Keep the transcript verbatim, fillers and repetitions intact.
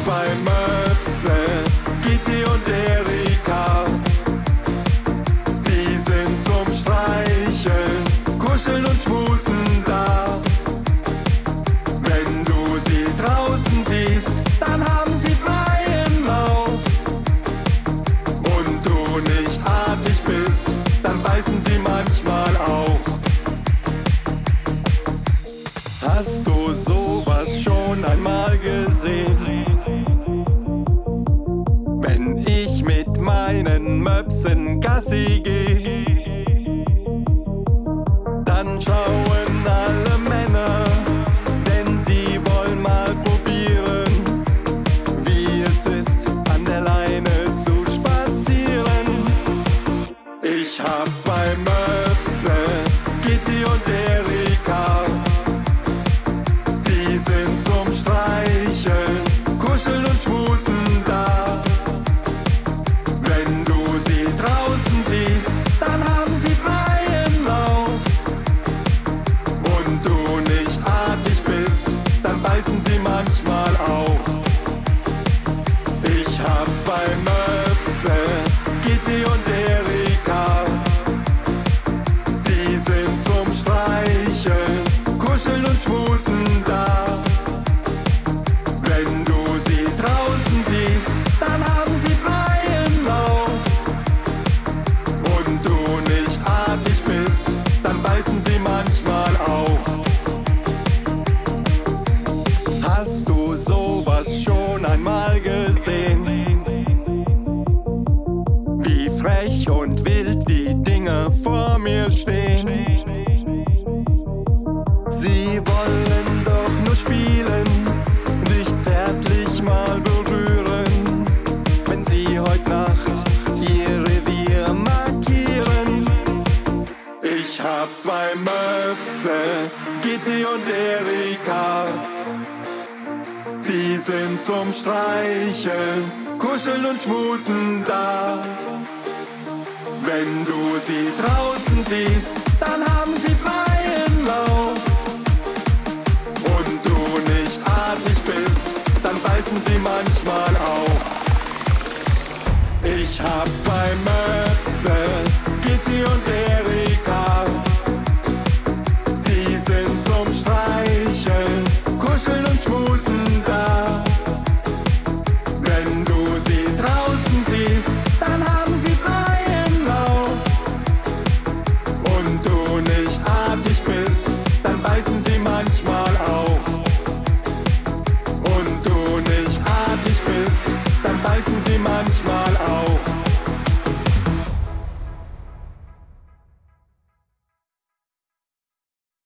zwei Möpse, Gitti und Erika. Die sind zum Streicheln, Kuscheln und Schmusen da. Wenn du sie draußen siehst, dann haben sie freien Lauf. Und du nicht artig bist, dann beißen sie manchmal auch. Hast du sowas schon einmal gesehen? Wenn ich mit meinen Möpsen Gassi geh, dann schauen alle Männer, denn sie wollen mal probieren, wie es ist, an der Leine zu spazieren. Ich hab zwei Möpse, Gitti und Erika. Die sind zum Streicheln, Kuscheln und Schmusen da. Wenn du sie draußen siehst, dann haben sie freien Lauf. Und du nicht artig bist, dann beißen sie manchmal auch. Ich hab zwei Möpse, Gitti und Erika. Die sind zum Streicheln, Kuscheln und Schmusen da. Wenn du sie draußen siehst, dann haben sie freien Lauf. Und du nicht artig bist, dann beißen sie manchmal auch. Hast du sowas schon einmal gesehen? Wie frech und wild die Dinge vor mir stehen. Sie wollen doch nur spielen, dich zärtlich mal berühren. Wenn sie heut Nacht ihr Revier markieren. Ich hab zwei Möpse, Gitti und Erika. Die sind zum Streicheln, Kuscheln und Schmusen da. Wenn du sie draußen siehst, dann haben sie freien Lauf. Und du nicht artig bist, dann beißen sie manchmal auch. Ich hab zwei Möpse.